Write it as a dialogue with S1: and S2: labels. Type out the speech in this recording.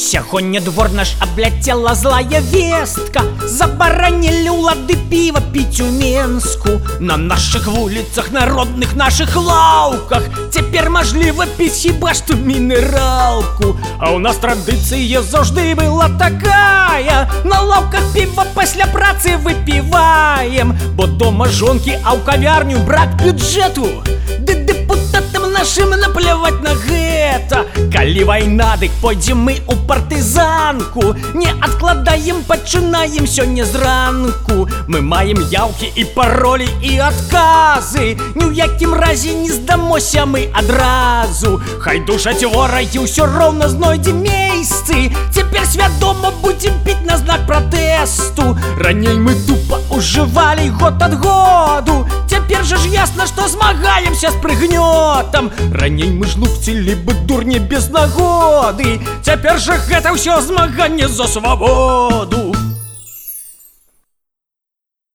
S1: Сягоння двор наш абляцела злая вестка. Забаранілі ўлады піва піць у Менску. На нашых вуліцах, народных нашых лаўках цяпер мажліва піць хіба што мінералку. А ў нас традыцыя заўжды была такая: на лаўках піва пасля працы выпіваем, бо дома жонкі, а ў кавярню брак бюджэту. Ды дэпутатам нашым напляваць на гэта. Калі вайна, дык пойдзем мы ў партызанку. Не адкладаем, пачынаем сёння зранку. Мы маем яўкі і паролі і адказы. Ні ў якім разе не здамося мы адразу. Хай душаць ворагі, ўсё роўна знойдзем месцы. Цяпер свядома будзем піць на знак пратэсту. Раней мы тупа ўжывалі год ад году. Цяпер жа ж ясна, што змагаемся з прыгнётам. Раней мы ж лупцілі бы дурне без нагоды. Цяпер жа гэта ўсё змаганне за свабоду.